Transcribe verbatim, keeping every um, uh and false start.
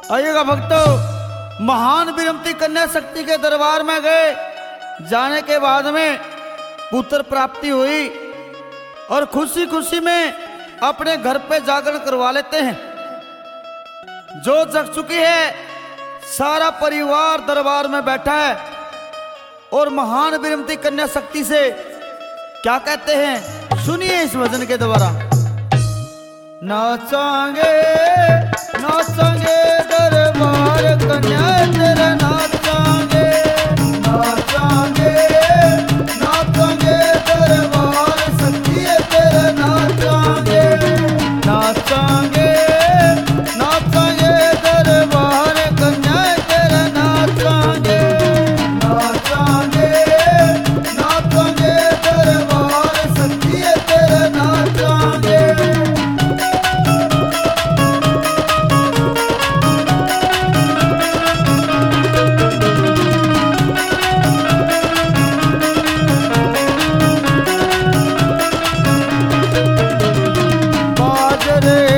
आइएगा भक्तों, महान विरमती कन्या शक्ति के दरबार में गए। जाने के बाद में पुत्र प्राप्ति हुई और खुशी खुशी में अपने घर पे जागरण करवा लेते हैं। जो जग चुकी है, सारा परिवार दरबार में बैठा है और महान विरमती कन्या शक्ति से क्या कहते हैं, सुनिए इस भजन के द्वारा। नाचांगे नाचांगे दरबार कन्या तेरा नाचांगे, नाचांगे नाचांगे दरबार शक्ति तेरा नाचांगे, नाचांगे नाचांगे दरबार कन्या तेरा नाचांगे, नाचांगे नाचांगे दरबार शक्ति तेरा नाचांगे। रे